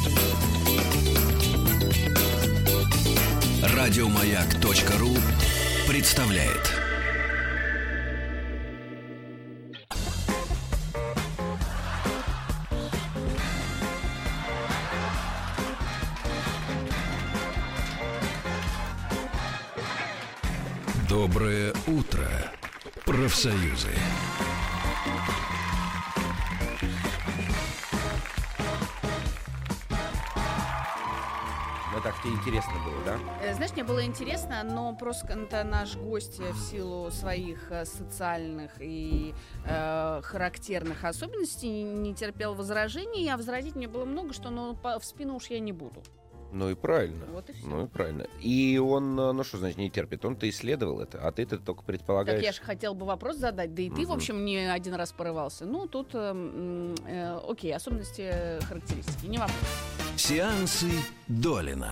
Радиомаяк.ру представляет. Доброе утро, профсоюзы. Так тебе интересно было, да? Знаешь, мне было интересно, но просто наш гость в силу своих социальных и характерных особенностей не терпел возражений, а возразить мне было много, что в спину уж я не буду. Ну и правильно. Вот и всё. Ну и правильно. И он, ну что значит не терпит? Он-то исследовал это, а ты-то только предполагаешь. Так я же хотел бы вопрос задать, да и ты, в общем, не один раз порывался. Ну, тут, окей, особенности, характеристики, не вопрос. Сеансы Долина.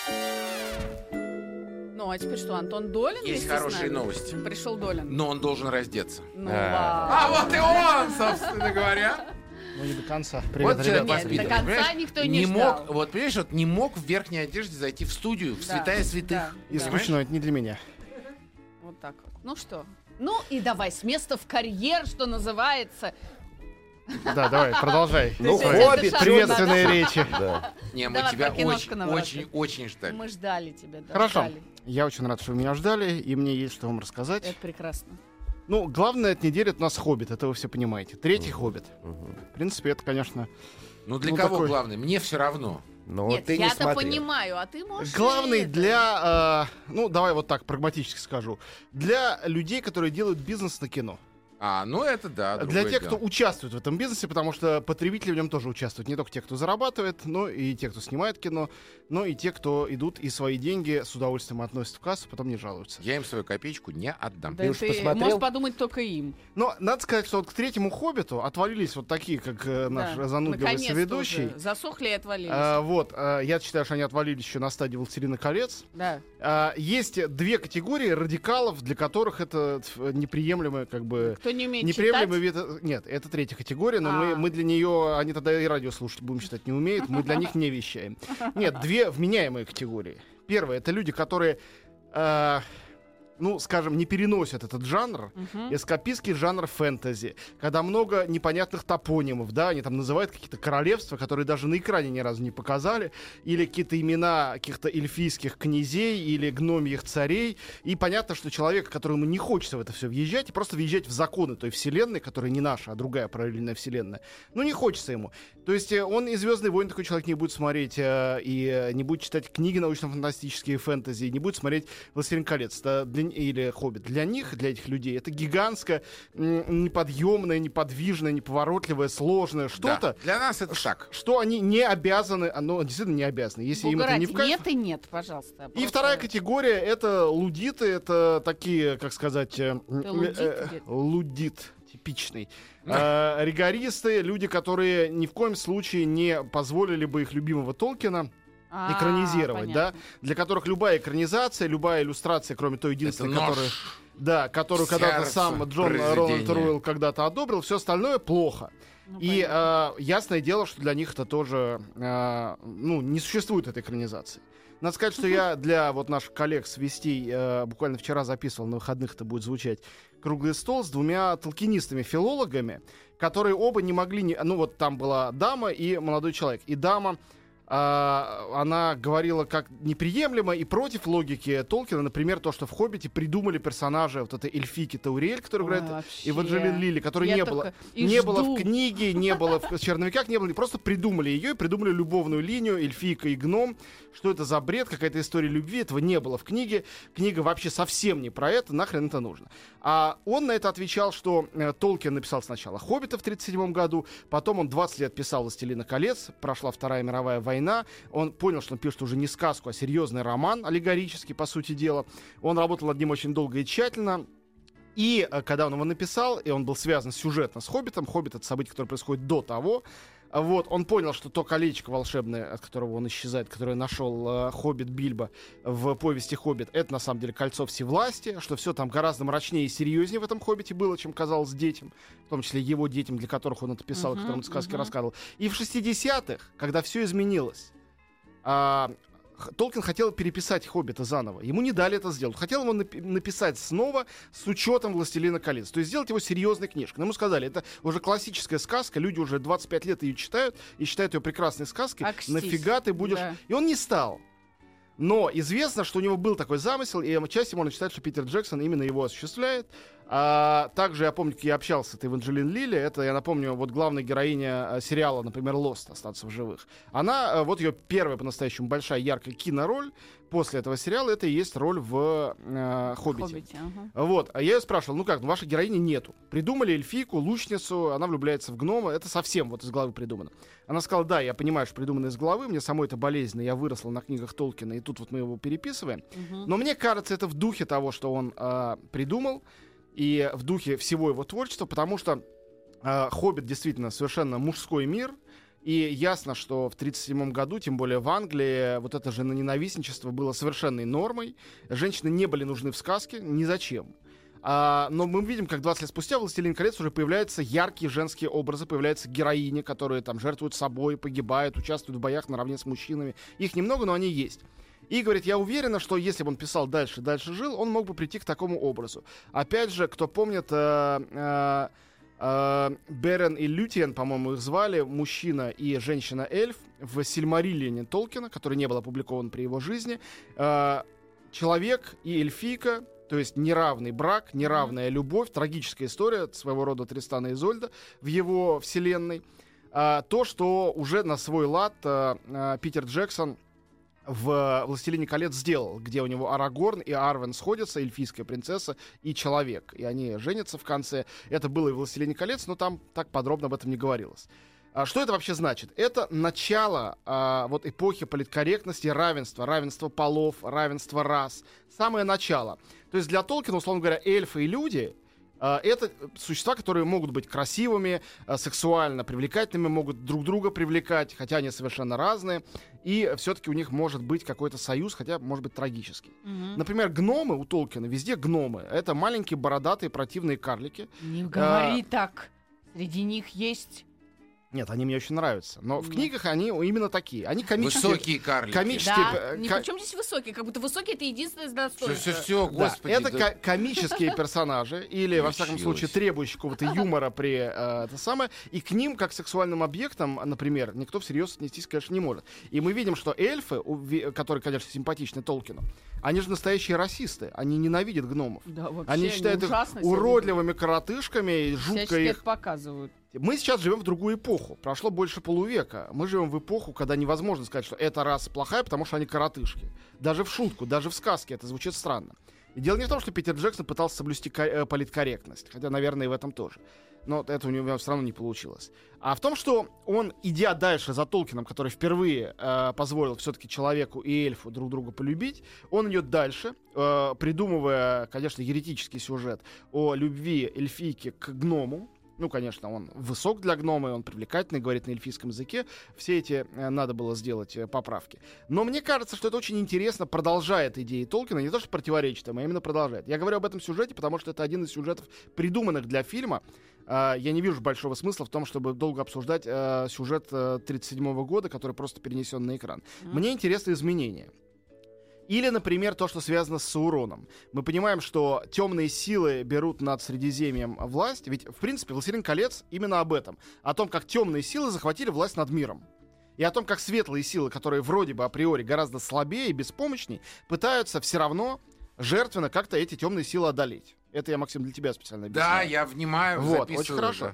Ну, а теперь что, Антон Долин? Есть хорошие новости. Пришел Долин. Но он должен раздеться. Ну, А вот и он, собственно говоря. Ну, не до конца. Вот Привет, человек ребят. Нет, воспитанный, до конца понимаешь? никто не ждал. мог, вот понимаешь, вот не мог в верхней одежде зайти в студию, в Да, святая святых. да. Исключено, это не для меня. Вот так вот. Ну что? Ну и давай с места в карьер, что называется. Да, давай, продолжай. Ну, Ты хоббит, шаг Приветственные надо. речи. Да. Не, мы Давай, тебя про киношку очень, нам очень, расскажи. очень ждали. Мы ждали тебя, да. Хорошо. ждали. Я очень рад, что вы меня ждали, и мне есть что вам рассказать. Это прекрасно. Ну, главное, эта неделя это у нас «Хоббит», это вы все понимаете. Третий «Хоббит». Мгм. В принципе, это, конечно... Ну для Ну, кого такой- главное? Мне все равно. Но Нет, ты не я-то смотрел. понимаю, а ты можешь... Главный это. для... ну, давай вот так, прагматически скажу. Для людей, которые делают бизнес на кино. Ну это да. Для другое тех, дело. кто участвует в этом бизнесе, потому что потребители в нем тоже участвуют. Не только те, кто зарабатывает, но и те, кто снимает кино, но и те, кто идут и свои деньги с удовольствием относят в кассу, потом не жалуются. Я им свою копеечку не отдам. Да Ты уж ты посмотрел? можешь подумать только им. Но надо сказать, что вот к третьему «Хоббиту» отвалились вот такие, как наш Да. занудливый Наконец-то соведущий. уже. Засохли и отвалились. Я считаю, что они отвалились еще на стадии «Властелина колец». Да. Есть две категории радикалов, для которых это неприемлемое, как бы... Кто не умеет Неприемлемый читать, вид... Нет, это третья категория, но А. мы для нее... Они тогда и радио слушать, будем считать, не умеют. Мы для них не вещаем. Нет, две вменяемые категории. Первое — это люди, которые... ну, скажем, не переносят этот жанр, эскапистский жанр фэнтези, когда много непонятных топонимов, да, они там называют какие-то королевства, которые даже на экране ни разу не показали, или какие-то имена каких-то эльфийских князей или гномьих царей, и понятно, что человек, которому не хочется в это все въезжать, и просто въезжать в законы той вселенной, которая не наша, а другая параллельная вселенная, ну, не хочется ему. То есть он и «Звездные войны» такой человек не будет смотреть, и не будет читать книги научно-фантастические, фэнтези, и не будет смотреть «Властелин колец» или «Хоббит». Для них, для этих людей, это гигантское, неподъемное, неподвижное, неповоротливое, сложное что-то, Да. Для нас это так. что они не обязаны, оно действительно не обязаны, если им это не в кайф. нет и нет, пожалуйста. И Просто вторая категория — это лудиты, это такие, как сказать, лудит где-то? лудит типичный. Ригористы, люди, которые ни в коем случае не позволили бы их любимого Толкина экранизировать, да, понятно. для которых любая экранизация, любая иллюстрация, кроме той единственной, Это нож которая, да, которую в когда-то сердце сам Джон произведения. Роланд Руэлл когда-то одобрил, все остальное плохо. Ну, И понятно. ясное дело, что для них это тоже, ну, не существует этой экранизации. Надо сказать, что я для вот наших коллег с Вестей буквально вчера записывал, на выходных это будет звучать, круглый стол с двумя толкинистами-филологами, которые оба не могли... Ну вот там была дама и молодой человек. И дама... она говорила как неприемлемо и против логики Толкина. Например, то, что в «Хоббите» придумали персонажа вот этой эльфийки Тауриэль, которую Ой, играет вообще. Эванжелин Лилли, которой Я не только было. и Не было жду. в книге, не было в черновиках, не было. Просто придумали ее и придумали любовную линию эльфийка и гном. Что это за бред, какая-то история любви. Этого не было в книге. Книга вообще совсем не про это. Нахрен это нужно? А он на это отвечал, что Толкин написал сначала «Хоббита» в 1937 году, потом он 20 лет писал «Властелина колец», прошла Вторая мировая война, он понял, что он пишет уже не сказку, а серьезный роман, аллегорический, по сути дела. Он работал над ним очень долго и тщательно. И когда он его написал, и он был связан сюжетно с «Хоббитом», «Хоббит» — это событие, которое происходит до того, Вот, он понял, что то колечко волшебное, от которого он исчезает, которое нашел Хоббит Бильбо в повести «Хоббит», это на самом деле кольцо всевластия, что все там гораздо мрачнее и серьезнее в этом «Хоббите» было, чем казалось детям, в том числе его детям, для которых он это писал, которым сказки рассказывал. И в 60-х, когда все изменилось, Толкин хотел переписать «Хоббита» заново. Ему не дали это сделать. Хотел его написать снова с учетом «Властелина колец». То есть сделать его серьезной книжкой. Но ему сказали, это уже классическая сказка, люди уже 25 лет ее читают и считают ее прекрасной сказкой. Нафига ты будешь... Да. И он не стал. Но известно, что у него был такой замысел, и отчасти можно считать, что Питер Джексон именно его осуществляет. Также я помню, как я общался с этой Эванжелин Лилли. Это, я напомню, вот главная героиня сериала, например, «Лост. Остаться в живых». Она, вот ее первая по-настоящему большая, яркая кинороль после этого сериала, это и есть роль в «Хоббите». Вот. А я ее спрашивал, ну как, вашей героини нету. Придумали эльфийку, лучницу, она влюбляется в гнома. Это совсем вот из головы придумано. Она сказала, да, я понимаю, что придумано из головы, мне самой это болезненно, я выросла на книгах Толкина, и тут вот мы его переписываем. Но мне кажется, это в духе того, что он придумал, и в духе всего его творчества, потому что «Хоббит» действительно совершенно мужской мир, и ясно, что в 1937 году, тем более в Англии, вот это женоненавистничество было совершенной нормой. Женщины не были нужны в сказке ни зачем. Но мы видим, как 20 лет спустя в «Властелине колец» уже появляются яркие женские образы, появляются героини, которые там жертвуют собой, погибают, участвуют в боях наравне с мужчинами. Их немного, но они есть. И говорит, я уверена, что если бы он писал дальше жил, он мог бы прийти к такому образу. Опять же, кто помнит, Берен и Лютиен, по-моему, их звали, мужчина и женщина-эльф в «Сильмариллионе» Толкина, который не был опубликован при его жизни. Человек и эльфийка, то есть неравный брак, неравная любовь, трагическая история, своего рода Тристана и Изольда в его вселенной. То, что уже на свой лад Питер Джексон в «Властелине колец» сделал, где у него Арагорн и Арвен сходятся, эльфийская принцесса и человек. И они женятся в конце. Это было и в «Властелине колец», но там так подробно об этом не говорилось. Что это вообще значит? Это начало вот эпохи политкорректности, равенства полов, равенства рас. Самое начало. То есть для Толкина, условно говоря, эльфы и люди — это существа, которые могут быть красивыми, сексуально привлекательными, могут друг друга привлекать, хотя они совершенно разные, и все-таки у них может быть какой-то союз, хотя может быть трагический. Например, гномы у Толкина, везде гномы. Это маленькие бородатые противные карлики. Не говори так. Среди них есть... Нет, они мне очень нравятся. Но в книгах они именно такие. Они комические. Высокие карлики. Да. Причем здесь высокие? Как будто высокие — это единственное достоинство. Все, господи. Да. Это комические персонажи, или, во всяком случае, требующие какого-то юмора при это самое. И к ним, как к сексуальным объектам, например, никто всерьез отнестись, конечно, не может. И мы видим, что эльфы, которые, конечно, симпатичны Толкину, они же настоящие расисты. Они ненавидят гномов. Да, вообще, они считают их уродливыми коротышками, жутко их показывают. Мы сейчас живем в другую эпоху. Прошло больше полувека. Мы живем в эпоху, когда невозможно сказать, что эта раса плохая, потому что они коротышки. Даже в шутку, даже в сказке это звучит странно. И дело не в том, что Питер Джексон пытался соблюсти политкорректность. Хотя, наверное, и в этом тоже. Но это у него все равно не получилось. А в том, что он, идя дальше за Толкином, который впервые позволил все-таки человеку и эльфу друг друга полюбить, он идет дальше, придумывая, конечно, еретический сюжет о любви эльфийки к гному. Ну, конечно, он высок для гнома, он привлекательный, говорит на эльфийском языке. Все эти надо было сделать поправки. Но мне кажется, что это очень интересно, продолжает идеи Толкина, не то что противоречит им, а именно продолжает. Я говорю об этом сюжете, потому что это один из сюжетов, придуманных для фильма. Я не вижу большого смысла в том, чтобы долго обсуждать сюжет 1937 года, который просто перенесен на экран. Мне интересны изменения. Или, например, то, что связано с Сауроном. Мы понимаем, что темные силы берут над Средиземьем власть. Ведь, в принципе, «Властелин колец» именно об этом. О том, как темные силы захватили власть над миром. И о том, как светлые силы, которые вроде бы априори гораздо слабее и беспомощнее, пытаются все равно жертвенно как-то эти темные силы одолеть. Это я, Максим, для тебя специально объясняю. Да, я внимаю, вот, записываю. очень хорошо.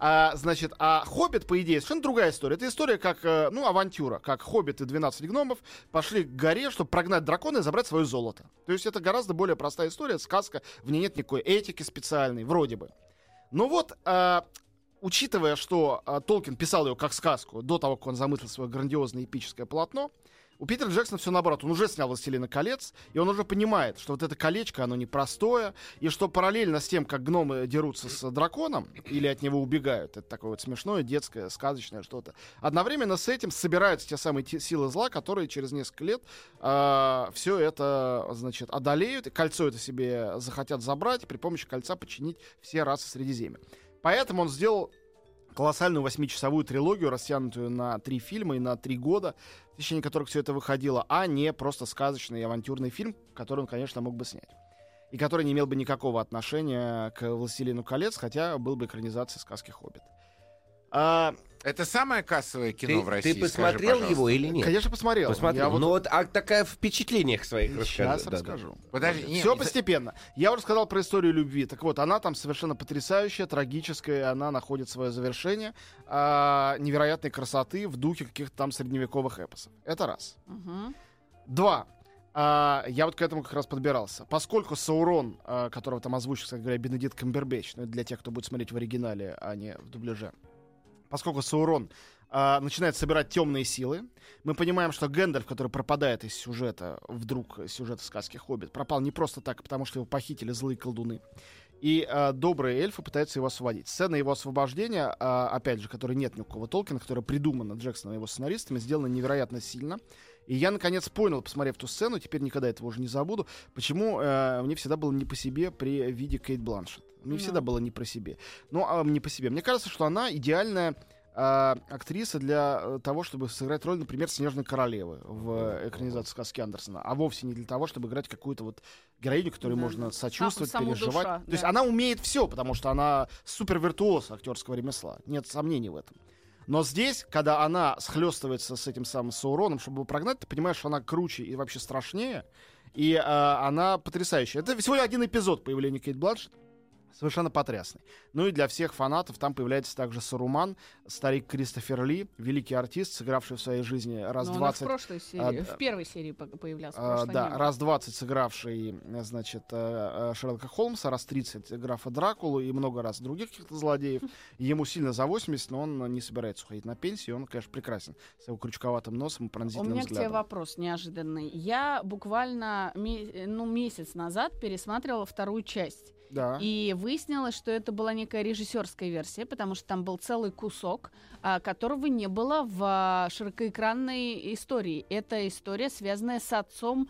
А «Хоббит», по идее, совершенно другая история. Это история как, авантюра. Как «Хоббит» и 12 гномов пошли к горе, чтобы прогнать дракона и забрать свое золото. То есть это гораздо более простая история, сказка. В ней нет никакой этики специальной, вроде бы. Но вот учитывая, что Толкин писал ее как сказку до того, как он замыслил свое грандиозное эпическое полотно, у Питера Джексона все наоборот. Он уже снял «Властелина колец», и он уже понимает, что вот это колечко, оно непростое, и что параллельно с тем, как гномы дерутся с драконом или от него убегают, это такое вот смешное, детское, сказочное что-то, одновременно с этим собираются те самые силы зла, которые через несколько лет все это, значит, одолеют, и кольцо это себе захотят забрать, и при помощи кольца подчинить все расы Средиземья. Поэтому он сделал колоссальную 8-часовую трилогию, растянутую на 3 фильма и на 3 года, в течение которых все это выходило, а не просто сказочный и авантюрный фильм, который он, конечно, мог бы снять. И который не имел бы никакого отношения к «Властелину колец», хотя был бы экранизацией сказки «Хоббит». Это самое кассовое кино в России. Ты посмотрел скажи, его или нет? Конечно, посмотрел. Посмотрел. Я Ну вот такая в впечатлениях своих Сейчас расскажи. расскажу. Подожди, Все постепенно. Я уже сказал про историю любви. Так вот, она там совершенно потрясающая, трагическая. Она находит свое завершение невероятной красоты в духе каких-то там средневековых эпосов. Это раз. Мгм. 2. Я вот к этому как раз подбирался. Поскольку Саурон, которого там озвучил, кстати говоря, Бенедикт Камбербэтч, но это для тех, кто будет смотреть в оригинале, а не в дубляже. Поскольку Саурон начинает собирать темные силы, мы понимаем, что Гэндальф, который пропадает из сюжета, вдруг из сюжета сказки «Хоббит», пропал не просто так, а потому что его похитили злые колдуны. И добрые эльфы пытаются его освободить. Сцена его освобождения, опять же, которой нет ни у кого Толкина, которая придумана Джексоном и его сценаристами, сделана невероятно сильно. И я, наконец, понял, посмотрев ту сцену, теперь никогда этого уже не забуду, почему мне всегда было не по себе при виде Кейт Бланшетт. Мне всегда было не по себе. Не по себе. Мне кажется, что она идеальная актриса для того, чтобы сыграть роль, например, Снежной королевы в экранизации сказки Андерсона, а вовсе не для того, чтобы играть какую-то вот героиню, которой можно сочувствовать, Саму переживать. душа, То есть да. она умеет все, потому что она супер виртуоз актерского ремесла. Нет сомнений в этом. Но здесь, когда она схлестывается с этим самым Сауроном, чтобы его прогнать, ты понимаешь, что она круче и вообще страшнее. И она потрясающая. Это всего один эпизод появления Кейт Бланшетт. Совершенно потрясный. Ну и для всех фанатов там появляется также Саруман, старик Кристофер Ли, великий артист, сыгравший в своей жизни раз Но он 20... в прошлой серии, в первой серии появлялся. в прошлой не Да, было. раз 20 сыгравший, значит, Шерлока Холмса, раз 30 графа Дракулу и много раз других каких-то злодеев. Ему сильно за 80, но он не собирается уходить на пенсию. Он, конечно, прекрасен с его крючковатым носом и У пронзительным меня к тебе взглядом. вопрос неожиданный. Я буквально месяц назад пересматривала вторую часть. Да. И выяснилось, что это была некая режиссерская версия, потому что там был целый кусок, которого не было в широкоэкранной истории. Это история, связанная с отцом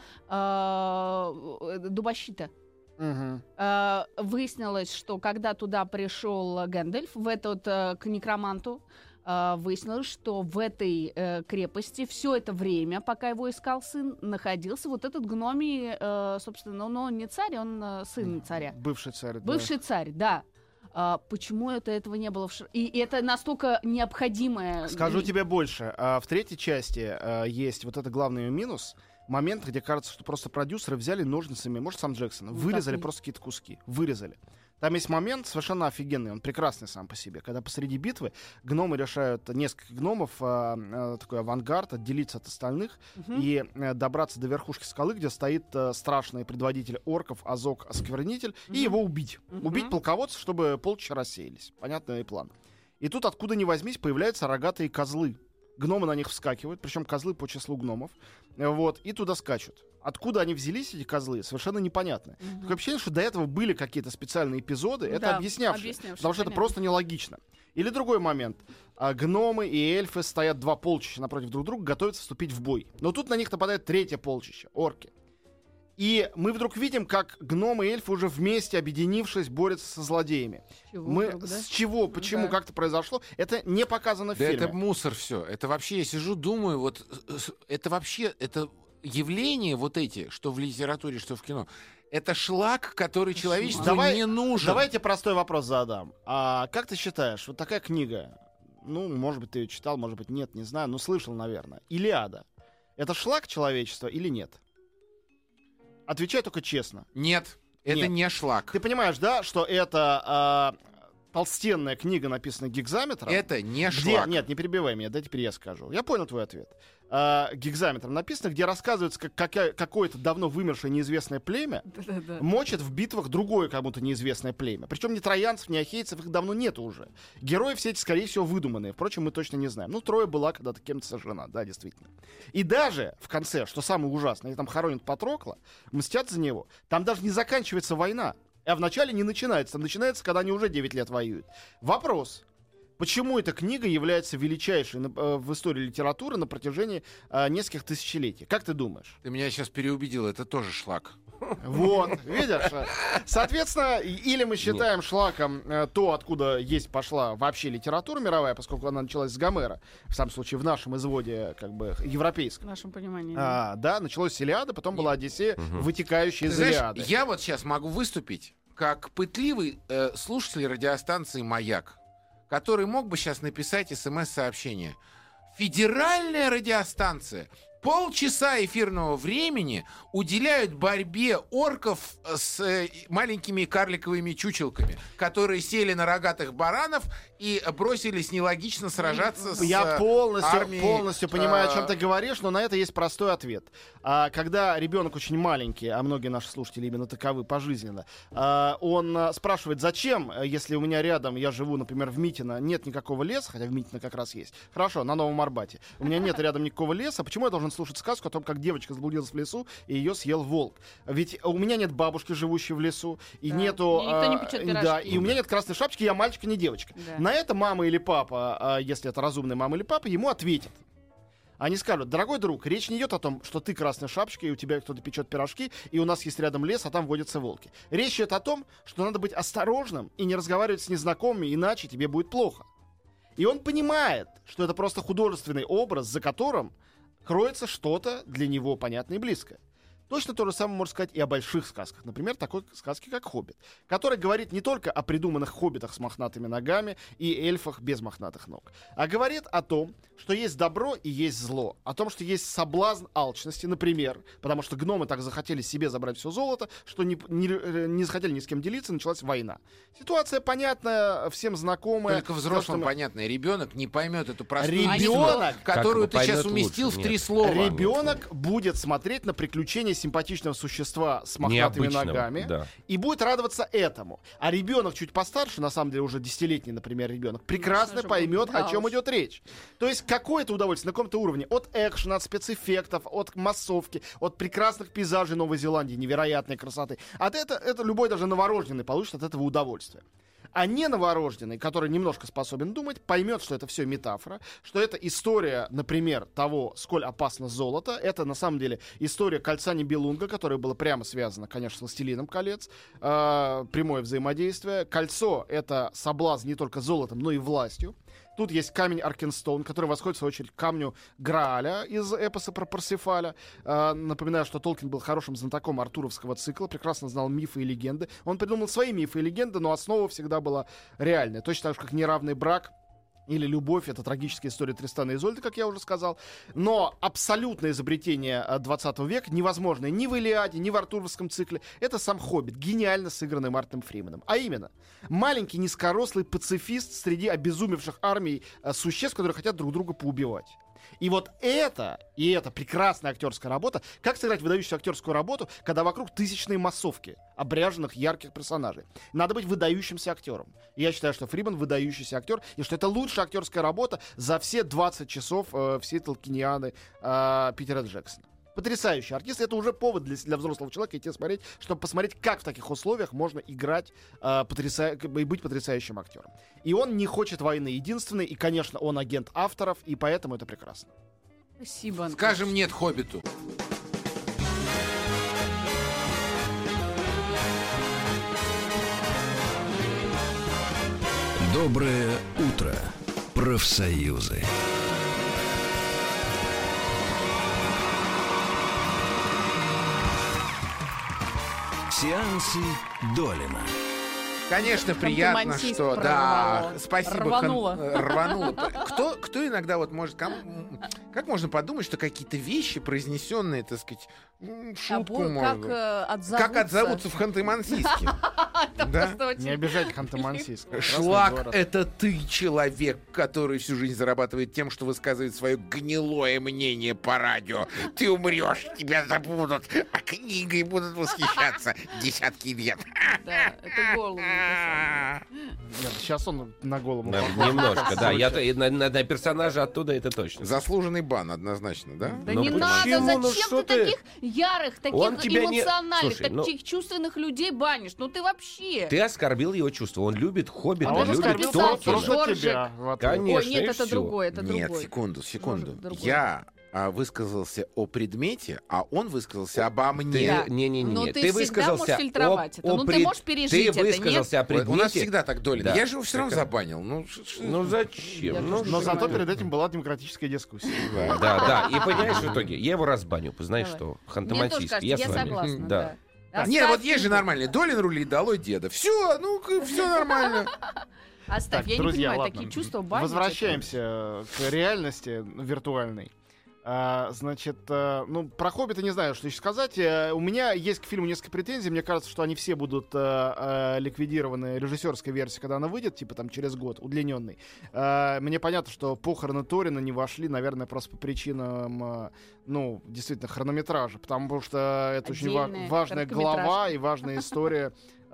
Дубощита. Мгм. Выяснилось, что когда туда пришел Гэндальф, к некроманту, выяснилось, что в этой крепости все это время, пока его искал сын, находился вот этот гномий, собственно, но не царь, он сын царя. Бывший царь. да. Бывший царь, да. Почему этого не было И это настолько необходимое... Скажу тебе больше. В третьей части есть вот это главный её минус. Момент, где кажется, что просто продюсеры взяли ножницами, может, сам Джексон, вырезали такой. просто какие-то куски. Вырезали. Там есть момент совершенно офигенный, он прекрасный сам по себе. Когда посреди битвы гномы решают, несколько гномов, такой авангард, отделиться от остальных и добраться до верхушки скалы, где стоит страшный предводитель орков Азок Осквернитель, и его убить. Убить полководца, чтобы полчища рассеялись. Понятный план. И тут, откуда ни возьмись, появляются рогатые козлы. Гномы на них вскакивают, причем козлы по числу гномов, вот, и туда скачут. Откуда они взялись, эти козлы, совершенно непонятно. Такое ощущение, что до этого были какие-то специальные эпизоды, это Да, объяснявшие, объяснявшие, потому что это понятно. просто нелогично. Или другой момент. Гномы и эльфы стоят два полчища напротив друг друга, готовятся вступить в бой. Но тут на них нападает третье полчище, орки. И мы вдруг видим, как гномы и эльфы уже вместе, объединившись, борются со злодеями. С чего? Почему? Да. Как это произошло? Это не показано в Да фильме. это мусор все. Это вообще, я сижу, думаю, вот это вообще, это явления вот эти, что в литературе, что в кино, это шлак, который человечеству не нужен. Давайте простой вопрос задам. А как ты считаешь, вот такая книга, ну, может быть, ты ее читал, может быть, нет, не знаю, но слышал, наверное. «Илиада». Это шлак человечества или нет? Отвечай только честно. Нет, это Нет. не шлак. Ты понимаешь, да, что это толстенная книга, написанная гигзаметром. Это не где... шлак. Нет, не перебивай меня, дай теперь я скажу. Я понял твой ответ. Гигзаметром написано, где рассказывается, как какое-то давно вымершее неизвестное племя Да-да-да. мочит в битвах другое кому-то неизвестное племя. Причем ни троянцев, ни ахейцев, их давно нету уже. Герои все эти, скорее всего, выдуманные. Впрочем, мы точно не знаем. Ну, Троя была когда-то кем-то сожжена, да, действительно. И даже в конце, что самое ужасное, они там хоронят Патрокла, мстят за него, там даже не заканчивается война. А вначале не начинается. Там начинается, когда они уже 9 лет воюют. Вопрос. Почему эта книга является величайшей в истории литературы на протяжении нескольких тысячелетий? Как ты думаешь? Ты меня сейчас переубедил, это тоже шлак. Вот, видишь? Соответственно, или мы считаем шлаком то, откуда пошла вообще литература мировая, поскольку она началась с Гомера, в самом случае в нашем изводе, как бы, В европейском. нашем понимании. Да, началась с Илиады, потом была Одиссея, вытекающая Ты из знаешь, Илиады. я вот сейчас могу выступить как пытливый слушатель радиостанции «Маяк», который мог бы сейчас написать СМС-сообщение. Федеральная радиостанция полчаса эфирного времени уделяют борьбе орков с маленькими карликовыми чучелками, которые сели на рогатых баранов и бросились нелогично сражаться с Я армией, полностью понимаю, о чем ты говоришь, но на это есть простой ответ. Когда ребенок очень маленький, а многие наши слушатели именно таковы пожизненно, он спрашивает, зачем, если у меня рядом, я живу, например, в Митино, нет никакого леса, хотя в Митино как раз есть. Хорошо, на Новом Арбате. У меня нет рядом никакого леса, почему я должен слушать сказку о том, как девочка заблудилась в лесу и ее съел волк? Ведь у меня нет бабушки, живущей в лесу, и Да. нету... И никто не печет пирожки. Да, и у меня нет красной шапочки, я мальчик, а не девочка. Да. На это мама или папа, если это разумная мама или папа, ему ответят. Они скажут, дорогой друг, речь не идет о том, что ты красная шапочка, и у тебя кто-то печет пирожки, и у нас есть рядом лес, а там водятся волки. Речь идет о том, что надо быть осторожным и не разговаривать с незнакомыми, иначе тебе будет плохо. И он понимает, что это просто художественный образ, за которым кроется что-то для него понятное и близкое. Точно то же самое можно сказать и о больших сказках. Например, такой сказке, как «Хоббит», который говорит не только о придуманных хоббитах с мохнатыми ногами и эльфах без мохнатых ног, а говорит о том, что есть добро и есть зло. О том, что есть соблазн алчности, например, потому что гномы так захотели себе забрать все золото, что не захотели ни с кем делиться, началась война. Ситуация понятная, всем знакомая. Только взрослым понятная. Ребенок не поймет эту простую Ребенок, истину, которую ты сейчас поймет уместил лучше. в 3 Нет. слова. Ребенок будет смотреть на приключения симпатичного существа с мохнатыми Необычного, ногами да. и будет радоваться этому. А ребенок чуть постарше, на самом деле уже 10-летний, например, ребенок, прекрасно Конечно же, поймет, да о чем уж. идет речь. То есть какое-то удовольствие на каком-то уровне. От экшена, от спецэффектов, от массовки, от прекрасных пейзажей Новой Зеландии, невероятной красоты. Это любой даже новорожденный получит от этого удовольствие. А не новорожденный, который немножко способен думать, поймет, что это все метафора, что это история, например, того, сколь опасно золото. Это, на самом деле, история кольца Нибелунга, которое было прямо связано, конечно, с «Властелином колец». Прямое взаимодействие. Кольцо — это соблазн не только золотом, но и властью. Тут есть камень Аркенстоун, который восходит, в свою очередь, к камню Грааля из эпоса про Парсифаля. Напоминаю, что Толкин был хорошим знатоком артуровского цикла, прекрасно знал мифы и легенды. Он придумал свои мифы и легенды, но основа всегда была реальная. Точно так же, как неравный брак или любовь — это трагическая история Тристана и Изольды, как я уже сказал. Но абсолютное изобретение 20 века, невозможное ни в «Илиаде», ни в артуровском цикле, это сам «Хоббит», гениально сыгранный Мартином Фрименом. А именно, маленький низкорослый пацифист среди обезумевших армий существ, которые хотят друг друга поубивать. И вот это прекрасная актерская работа. Как сыграть выдающуюся актерскую работу, когда вокруг тысячные массовки обряженных ярких персонажей? Надо быть выдающимся актером. Я считаю, что Фриман выдающийся актер, и что это лучшая актерская работа за все 20 часов всей толкинианы Питера Джексона. Потрясающий артист. Это уже повод для взрослого человека идти смотреть, чтобы посмотреть, как в таких условиях можно играть и быть потрясающим актером. И он не хочет войны единственный, и, конечно, он агент авторов, и поэтому это прекрасно. Спасибо, Антон. Скажем нет «Хоббиту». Доброе утро, профсоюзы. Сеансы Долина. Конечно, приятно, Ханты-Мансийск что... Да, прорвало. спасибо. Рвануло. Рвануло. Кто иногда вот может... Как можно подумать, что какие-то вещи, произнесенные, так сказать, шутку можно... Как отзовутся в Ханты-Мансийске? Да? Не обижайте Ханты-Мансийск. Шлак — это ты, человек, который всю жизнь зарабатывает тем, что высказывает свое гнилое мнение по радио. Ты умрешь, тебя забудут, а книгой будут восхищаться десятки лет. Да, это голову. Сейчас он на голову. Немножко, да. На персонажа оттуда это точно. Заслуженный бан, однозначно, да? Да Ну не почему? надо, Ну зачем что ты ты? таких ярых, Он таких тебя не- эмоциональных, Слушай, ну- таких чувственных людей банишь? Ну ты вообще... Ты оскорбил его чувства. Он любит «Хоббита», А он любит оскорбил Толкина. просто Толкина. тебя. в ответ. Конечно. Ой, нет, и это всё. другое, это Нет, другой. секунду. Может, другой. Я высказался о предмете, а он высказался обо Ты, мне. Да. не-не-не, Но ты ты всегда высказался можешь фильтровать это. Ну, ты можешь пережить Ты это, высказался о Вот предмете. у нас всегда так, Долин. Да. Я же его все равно Так, забанил. Ну зачем? Я Ну, тоже Но зато понимаю. перед этим была демократическая дискуссия. да. И понимаешь, в итоге я его разбаню. Знаешь Давай. что? Мне тоже Ханты-Мансийск. кажется, Я я с вами. согласна, Да. да. Нет, вот есть же Оставь нормальный. Долин рулит, долой деда. Все, все нормально. Оставь, я друзья, не понимаю, ладно. такие чувства банить. Возвращаемся к реальности виртуальной. Значит, про «Хоббита» не знаю, что еще сказать. У меня есть к фильму несколько претензий. Мне кажется, что они все будут ликвидированы режиссерской версией, когда она выйдет, типа там через год, удлиненный. Мне понятно, что похороны Торина не вошли, наверное, просто по причинам, действительно, хронометража, потому что это очень Отдельная важная глава короткометражка. и важная история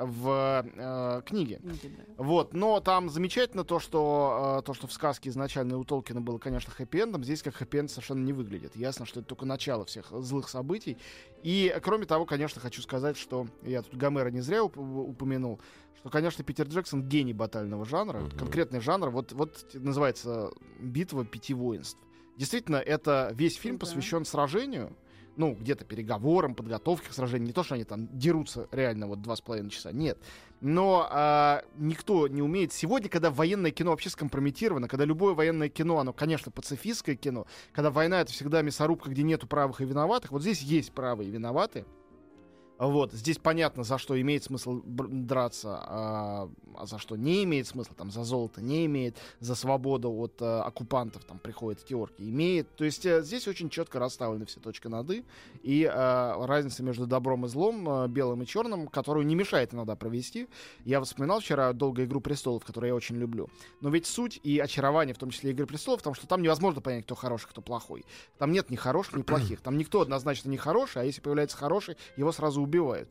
в книге. Да. Вот, но там замечательно то, что в сказке изначально у Толкина было, конечно, хэппи-эндом. Здесь как хэппи-энд совершенно не выглядит. Ясно, что это только начало всех злых событий. И, кроме того, конечно, хочу сказать, что я тут Гомера не зря упомянул, что, конечно, Питер Джексон гений батального жанра. Конкретный жанр. Вот называется «Битва пяти воинств». Действительно, это весь фильм посвящен сражению, где-то переговорам, подготовке к сражению. Не то, что они там дерутся реально 2,5 часа. Нет. Но никто не умеет. Сегодня, когда военное кино вообще скомпрометировано, когда любое военное кино, оно, конечно, пацифистское кино, когда война — это всегда мясорубка, где нету правых и виноватых, вот здесь есть правые и виноватые. Вот, здесь понятно, за что имеет смысл драться, а за что не имеет смысла, там, за золото не имеет, за свободу от оккупантов, там, приходят теорки, имеет. То есть здесь очень четко расставлены все точки над «и», и разница между добром и злом, белым и черным, которую не мешает иногда провести. Я вспоминал вчера долго «Игру престолов», которую я очень люблю. Но ведь суть и очарование, в том числе «Игры престолов», в том, что там невозможно понять, кто хороший, кто плохой. Там нет ни хороших, ни плохих. Там никто однозначно не хороший, а если появляется хороший, его сразу убивают.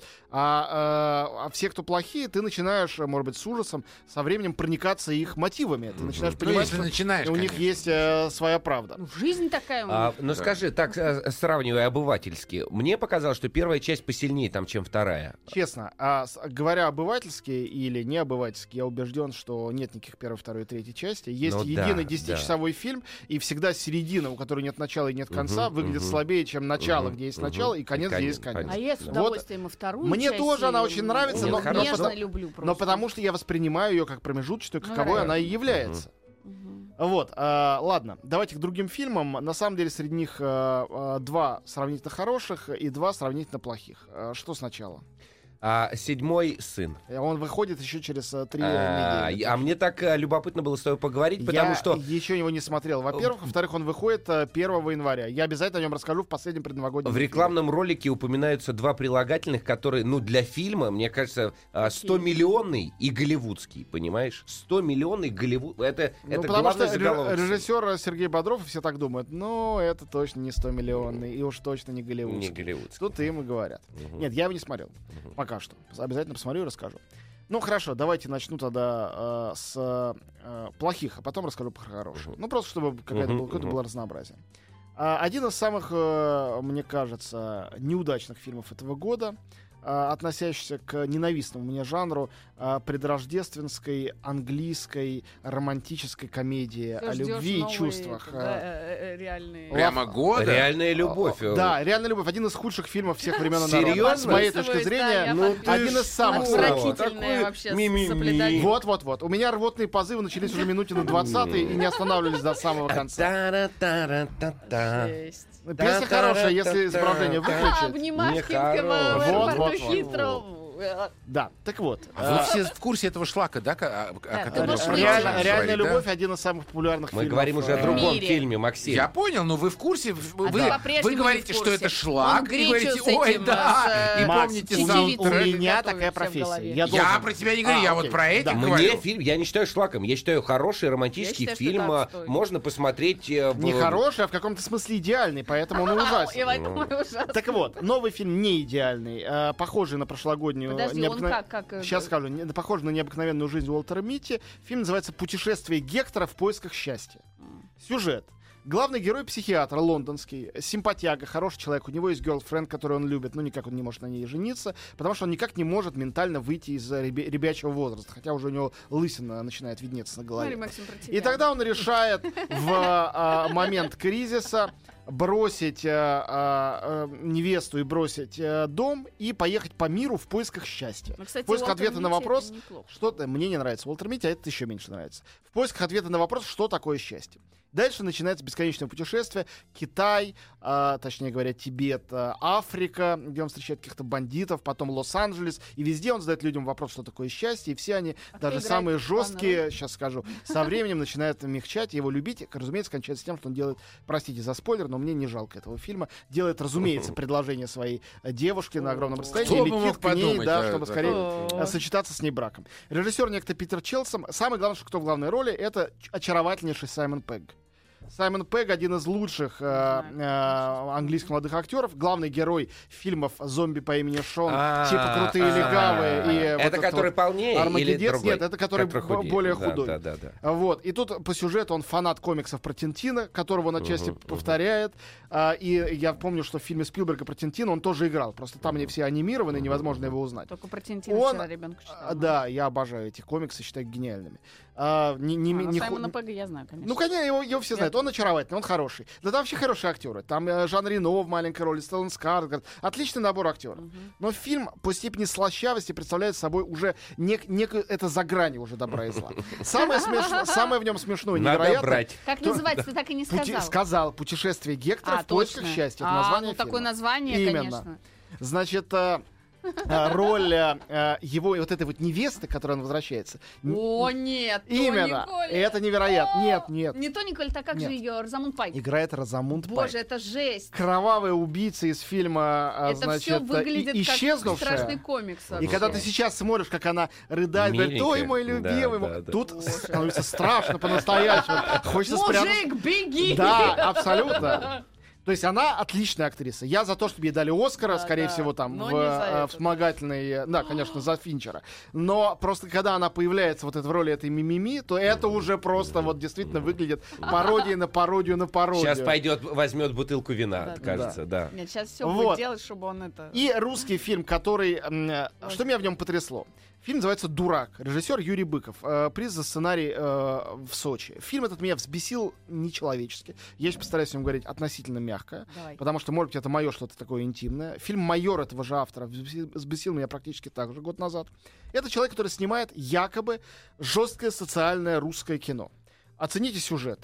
А все, кто плохие, ты начинаешь, может быть, с ужасом со временем проникаться их мотивами. Ты начинаешь понимать, если что начинаешь, у них конечно. есть своя правда. Ну, жизнь такая у них. Ну скажи, так сравнивая обывательски, мне показалось, что первая часть посильнее там, чем вторая. Честно, говоря обывательски или не обывательски, я убежден, что нет никаких первой, второй и третьей части. Есть единый 10-часовой фильм, и всегда середина, у которой нет начала и нет конца, выглядит слабее, чем начало, где есть начало, и конец, где есть конец. А я с удовольствием и вторую Мне часть, тоже она и очень нравится, но нежно люблю просто. но потому что я воспринимаю ее как промежуточную, каковой она и является. Вот, ладно, давайте к другим фильмам. На самом деле среди них 2 сравнительно хороших и 2 сравнительно плохих. Что сначала? «Седьмой сын». Он выходит еще через 3 недели. А мне так любопытно было с тобой поговорить, потому Я что... еще его не смотрел. Во-первых. Во-вторых, он выходит 1 января. Я обязательно о нем расскажу в последнем предновогоднем В рекламном ролике упоминаются 2 прилагательных, которые, для фильма, мне кажется, 100-миллионный и голливудский, понимаешь? 100-миллионный Голливуд... Это потому что главный заголовок. режиссер Сергей Бодров, все так думают, это точно не 100-миллионный и уж точно не голливудский. Не голливудский. Тут им и говорят. Нет, я его не смотрел. Пока что. Обязательно посмотрю и расскажу. Хорошо, давайте начну тогда с плохих, а потом расскажу про хороших. Просто чтобы какое-то было разнообразие. Один из самых, мне кажется, неудачных фильмов этого года, относящийся к ненавистному мне жанру предрождественской английской романтической комедии о любви и чувствах. Реальные. Прямо года? Реальная любовь. Да, «Реальная любовь» — один из худших фильмов всех времен и Серьезно? народов. С моей точки зрения, один из самых Отвратительное вообще соблюдание. Вот. У меня рвотные позывы начались уже минуте на 20-й и не останавливались до самого конца. Песня хорошая, если изображение выключить. Обнимашки Вот. хитро. Да, так вот. Вы все в курсе этого шлака, да? о котором можешь вы выйти. говорите, Реальная да? любовь — один из самых популярных Мы фильмов. говорим уже о в другом мире. фильме, Максим. Я понял, но вы в курсе? Вы по-прежнему не говорите, в что курсе. это шлак, Он и гречу говорите, с ой, этим, да, и Макс, помните у саундтрек. Чечевицей. У меня готовят такая все в профессия. голове. Я Я должен- про тебя не говорю, я вот окей, про этих да. говорю. Мне фильм, я не считаю шлаком, я считаю хороший романтический Я считаю, что фильм. это отстой. Можно посмотреть. Не хороший, а в каком-то смысле идеальный, поэтому он и И ужасен. поэтому и ужасно. Так вот, новый фильм не идеальный, похожий на прошлогоднюю... Подожди, он как... Сейчас скажу, похожий на необыкновенную жизнь Уолтера Митти. Фильм называется «Путешествие Гектора в поисках счастья». Сюжет. Главный герой — психиатр лондонский, симпатяга, хороший человек. У него есть герлфренд, который он любит, но никак он не может на ней жениться, потому что он никак не может ментально выйти из ребячего возраста, хотя уже у него лысина начинает виднеться на голове. Смотри, Максим, про тебя. И тогда он решает в момент кризиса бросить невесту и бросить дом и поехать по миру в поисках счастья. Ну, кстати, В поисках Уолтер ответа на Митти вопрос, это неплохо. что-то мне не нравится Уолтер Митти, а это еще меньше нравится. В поисках ответа на вопрос, что такое счастье. Дальше начинается бесконечное путешествие. Китай, точнее говоря, Тибет, Африка, где он встречает каких-то бандитов, потом Лос-Анджелес. И везде он задает людям вопрос, что такое счастье. И все они, даже играет самые главную жесткие, сейчас скажу, со временем начинают мягчать, его любить. Разумеется, кончается тем, что он делает, простите за спойлер, но мне не жалко этого фильма, делает, разумеется, предложение своей девушке на огромном расстоянии, Кто бы летит мог к ней, подумать, да, да, чтобы да. скорее сочетаться с ней браком. Режиссер некто Питер Челсом. Самое главное, что кто в главной роли, это очаровательнейший Саймон Пегг. Саймон Пегг — один из лучших английских молодых актеров, главный герой фильмов «Зомби по имени Шон», типа «Крутые легавые». И Это который полнее или «Армагеддец». другой? Нет, это который худее. более Да, худой. да. Вот. И тут по сюжету он фанат комиксов про Тинтина, которого он отчасти повторяет. И я помню, что в фильме Спилберга про Тинтина он тоже играл. Просто там они все анимированы, невозможно его узнать. Только про Тинтина Он- вчера ребенку читала. Да, я обожаю эти комиксы, считаю их гениальными. Саймона Пегга я знаю, конечно. Ну, конечно, его все знают. Он очаровательный, он хороший. Да там вообще хорошие актеры. Там Жан Рено в маленькой роли, Стеллан Скарсгард. Отличный набор актеров. Но фильм по степени слащавости представляет собой уже некую... Это за гранью уже добра и зла. Самое в нем смешное, Надо невероятно... брать. Как называется, ты так и не сказал. Сказал «Путешествие Гектора в поисках точно. счастья». Это название ну такое фильма. название, Именно. конечно. Значит, роль его вот этой вот невесты, которая он возвращается. О, нет, Именно. Тони Коллетт. Это невероятно. Нет. Не Тони Коллетт, а как же Нет. ее? Розамунд Пайк. Играет Розамунд Пайк. Боже, это жесть. Кровавая убийца из фильма, Это все значит, выглядит как исчезнувшая. страшный комикс. И вообще. когда ты сейчас смотришь, как она рыдает, говорит, Миленькая. ой, мой любимый, Да. тут становится страшно по-настоящему. Хочется спрятаться. Мужик, беги! Да, абсолютно. То есть она отличная актриса. Я за то, чтобы ей дали Оскара, Да, скорее да. всего, там, Но не за это. вспомогательный, да, конечно, за Финчера. Но просто когда она появляется вот в роли этой Мимими, то это уже просто вот действительно выглядит пародией на пародию на пародию. Сейчас пойдет, возьмет бутылку вина, Да. кажется, да. Нет, сейчас все Вот. будет делать, чтобы он это... И русский фильм, который... Что меня в нем потрясло? Фильм называется «Дурак». Режиссер Юрий Быков. Приз за сценарий в Сочи. Фильм этот меня взбесил нечеловечески. Я сейчас постараюсь о нем говорить относительно мягко, Давай. потому что, может быть, это мое что-то такое интимное. Фильм «Майор» этого же автора взбесил меня практически так же год назад. Это человек, который снимает якобы жесткое социальное русское кино. Оцените сюжет.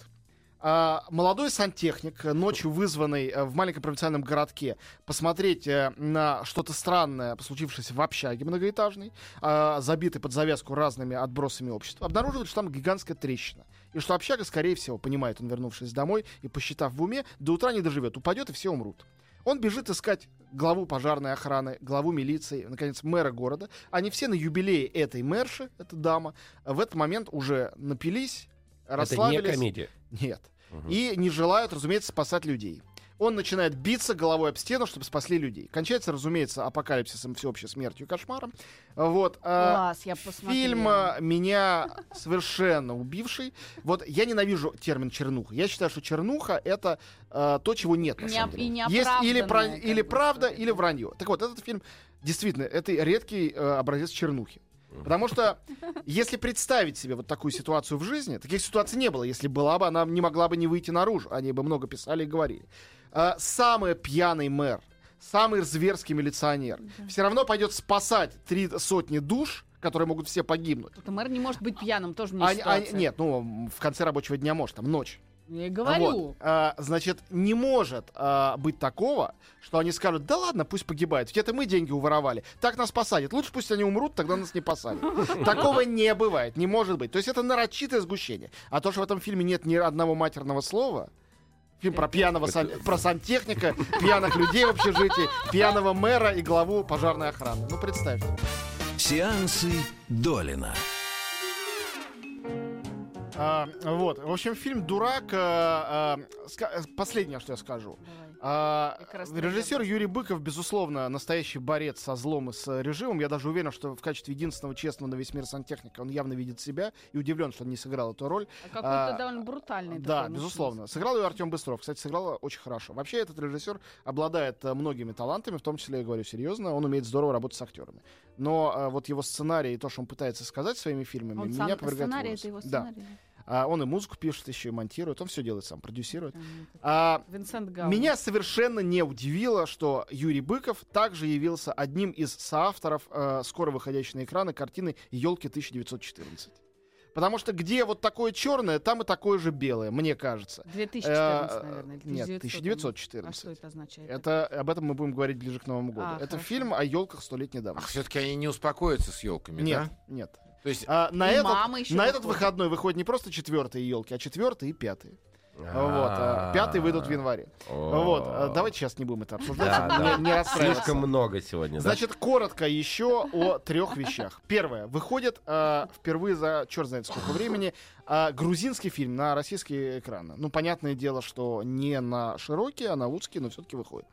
Молодой сантехник, ночью вызванный в маленьком провинциальном городке посмотреть на что-то странное, случившееся в общаге многоэтажной, забитой под завязку разными отбросами общества, обнаруживает, что там гигантская трещина. И что общага, скорее всего, понимает он, вернувшись домой и посчитав в уме, до утра не доживет, упадет и все умрут. Он бежит искать главу пожарной охраны, главу милиции, наконец, мэра города. Они все на юбилее этой мэрши, эта дама, в этот момент уже напились, расслабились. Это не комедия. Нет. И не желают, разумеется, спасать людей. Он начинает биться головой об стену, чтобы спасли людей. Кончается, разумеется, апокалипсисом, всеобщей смертью и кошмаром. Вот. Класс, я посмотрела. Фильм меня совершенно убивший. Вот я ненавижу термин чернуха. Я считаю, что чернуха — это то, чего нет на самом деле. И Есть или неоправданное, правда, как бы, или вранье. Так вот, этот фильм действительно это редкий образец чернухи. Потому что если представить себе вот такую ситуацию в жизни, таких ситуаций не было. Если была бы, она не могла бы не выйти наружу. Они бы много писали и говорили. Самый пьяный мэр, самый зверский милиционер все равно пойдет спасать 300 душ, которые могут все погибнуть. Тут мэр не может быть пьяным, тоже не ситуация. Нет, ну, в конце рабочего дня может, там ночь. Я и говорю. Вот. Значит, не может быть такого, что они скажут, да ладно, пусть погибает, ведь это мы деньги уворовали, так нас посадят, лучше пусть они умрут, тогда нас не посадят. Такого не бывает, не может быть. То есть это нарочитое сгущение. А то, что в этом фильме нет ни одного матерного слова, фильм про пьяного про сантехника, пьяных людей в общежитии, пьяного мэра и главу пожарной охраны. Ну, представьте. Сеансы Долина. Вот, в общем, фильм «Дурак». Последнее, что я скажу. Режиссер Юрий Быков, безусловно, настоящий борец со злом и с режимом. Я даже уверен, что в качестве единственного честного на весь мир сантехника он явно видит себя и удивлен, что он не сыграл эту роль. Какой-то довольно брутальный. Да, такой безусловно. Сыграл ее Артем Быстров. Кстати, сыграл очень хорошо. Вообще, этот режиссер обладает многими талантами, в том числе, я говорю серьезно, он умеет здорово работать с актерами. Но вот его сценарий и то, что он пытается сказать своими фильмами, Он меня сам повергает в сценарий, ужас. это его Да. сценарий. Он и музыку пишет, еще и монтирует, он все делает сам, продюсирует. Винсент Гаул. Меня совершенно не удивило, что Юрий Быков также явился одним из соавторов скоро выходящей на экраны картины «Елки 1914». Потому что где вот такое черное, там и такое же белое, мне кажется. 2014, наверное. Или Нет, 1914. 1914. А что это означает? Об этом мы будем говорить ближе к Новому году. Это хорошо. фильм о елках столетней давности. Все-таки они не успокоятся с елками, Нет, да? нет. То есть На «Мама» еще этот выходит. выходной выходят не просто 4-е елки, а 4-е и 5-е. Вот, 5-е выйдут в январе. Вот, давайте сейчас не будем это обсуждать, не расстраиваться. Слишком много сегодня, да? Значит, коротко еще о 3 вещах. Первое. Выходит впервые за черт знает сколько времени грузинский фильм на российские экраны. Ну, понятное дело, что не на широкие, а на узкие, но все-таки выходит.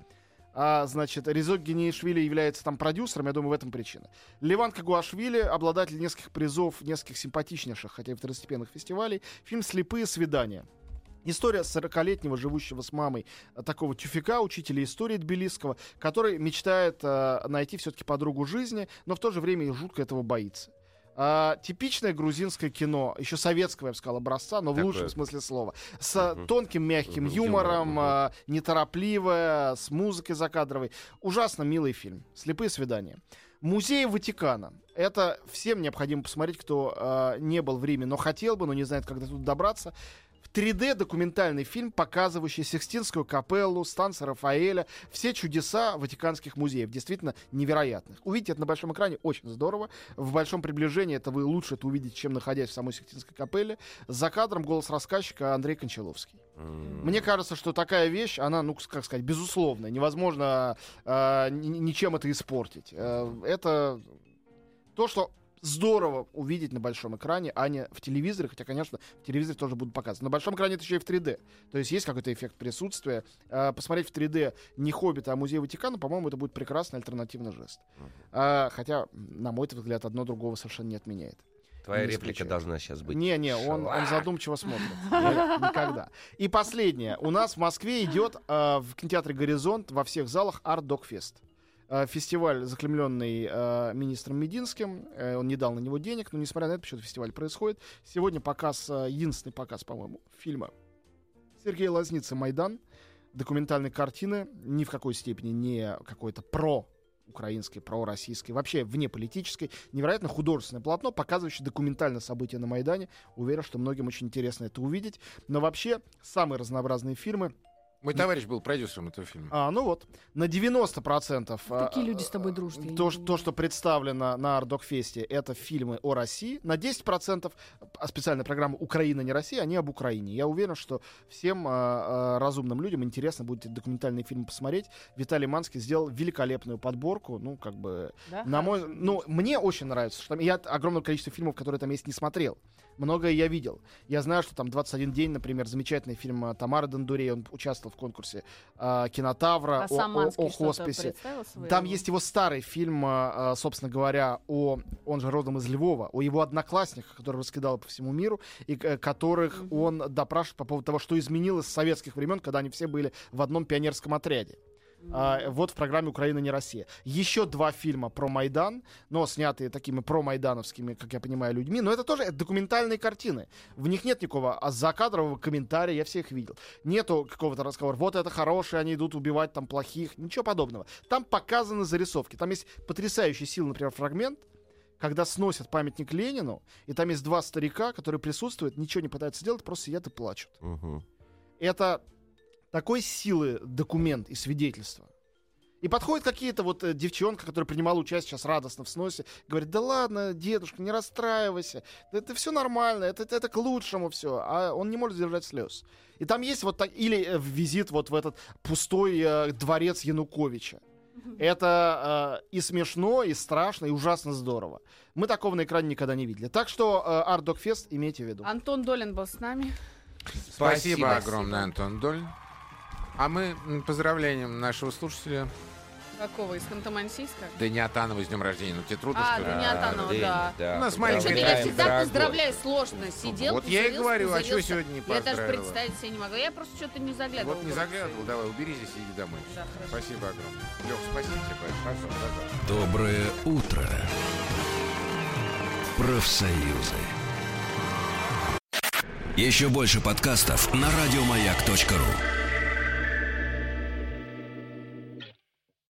Значит, Резок Гениишвили является там продюсером, я думаю, в этом причина. Леван Кагуашвили, обладатель нескольких призов, нескольких симпатичнейших, хотя и второстепенных фестивалей. Фильм «Слепые свидания». История 40-летнего, живущего с мамой, такого тюфяка, учителя истории тбилисского, который мечтает найти все-таки подругу жизни, но в то же время и жутко этого боится. Типичное грузинское кино, еще советского, я бы сказал, образца, но в лучшем смысле слова. С тонким, мягким юмором, неторопливое, с музыкой закадровой. Ужасно милый фильм. «Слепые свидания». Музей Ватикана. Это всем необходимо посмотреть, кто не был в Риме, но хотел бы, но не знает, как до туда добраться. В 3D документальный фильм, показывающий Сикстинскую капеллу, станцию Рафаэля, все чудеса ватиканских музеев, действительно невероятных. Увидеть это на большом экране очень здорово. В большом приближении это вы лучше это увидите, чем находясь в самой Сикстинской капелле. За кадром голос рассказчика Андрей Кончаловский. Мне кажется, что такая вещь, она, ну, как сказать, безусловная. Невозможно ничем это испортить. Это то, что здорово увидеть на большом экране, а не в телевизоре, хотя, конечно, в телевизоре тоже будут показывать. На большом экране это еще и в 3D. То есть есть какой-то эффект присутствия. Посмотреть в 3D не «Хоббита», а музей Ватикана, по-моему, это будет прекрасный альтернативный жест. Хотя, на мой взгляд, одно другого совершенно не отменяет. Твоя Не реплика исключаю. должна сейчас быть. Не, он задумчиво смотрит. Никогда. И последнее. У нас в Москве идет в кинотеатре «Горизонт» во всех залах Art Dog Fest. Фестиваль, заклемленный министром Мединским. Он не дал на него денег, но, несмотря на это, почему-то фестиваль происходит. Сегодня показ, единственный показ, по-моему, фильма Сергея Лазницы «Майдан». Документальной картины. Ни в какой степени не какой-то украинской, пророссийской, вообще внеполитической, невероятно художественное полотно, показывающее документально события на Майдане. Уверен, что многим очень интересно это увидеть. Но вообще самые разнообразные фильмы. Мой товарищ был продюсером этого фильма. Ну вот, на 90% Такие люди с тобой дружат. я то, не то, что представлено на Ардокфесте, это фильмы о России. На 10% специальная программа «Украина, не Россия», они об Украине. Я уверен, что всем разумным людям интересно будет эти документальные фильмы посмотреть. Виталий Манский сделал великолепную подборку. Ну, как бы, Да? на мой, ну, мне очень нравится, что там, я огромное количество фильмов, которые там есть, не смотрел. Многое я видел. Я знаю, что там «21 день», например, замечательный фильм Тамары Дондурей, он участвовал в конкурсе «Кинотавра» А сам Манский о что-то хосписе. представил своего? Там есть его старый фильм, собственно говоря, он же родом из Львова, о его одноклассниках, которые раскидал по всему миру, и которых он допрашивает по поводу того, что изменилось с советских времен, когда они все были в одном пионерском отряде. Вот в программе «Украина, не Россия». Еще 2 фильма про Майдан, но снятые такими промайдановскими, как я понимаю, людьми. Но это тоже документальные картины. В них нет никакого закадрового комментария, я всех видел. Нету какого-то разговора. Вот это хорошие, они идут убивать там плохих. Ничего подобного. Там показаны зарисовки. Там есть потрясающий сил, например, фрагмент, когда сносят памятник Ленину, и там есть 2 старика, которые присутствуют, ничего не пытаются делать, просто сидят и плачут. это такой силы документ и свидетельство. И подходит какие-то вот девчонка, которая принимала участие сейчас радостно в сносе, говорит: да ладно, дедушка, не расстраивайся, да это все нормально, это к лучшему все. А он не может сдержать слез. И там есть вот так, или визит вот в этот пустой дворец Януковича. Это и смешно, и страшно, и ужасно здорово. Мы такого на экране никогда не видели. Так что Art Dog Fest имейте в виду. Антон Долин был с нами. Спасибо огромное, Антон Долин. А мы поздравляем нашего слушателя Какого? Из Ханты-Мансийска? Даниатанова с днем рождения. Ну, тебе трудно сказать. Даниатанова, да. У нас маленькая Меня Поздравляем, всегда поздравляю сложно. Сидел, Вот я и пузырился, говорю, а чего пузырился. сегодня не Я поздравила? даже представить себе не могу. Я просто что-то не заглядывала. Вот не заглядывал, давай, убери здесь и иди домой. Да, хорошо. Спасибо огромное. Лёх, спасибо тебе. Хорошо, да. Доброе утро, профсоюзы. Еще больше подкастов на радиомаяк.ру.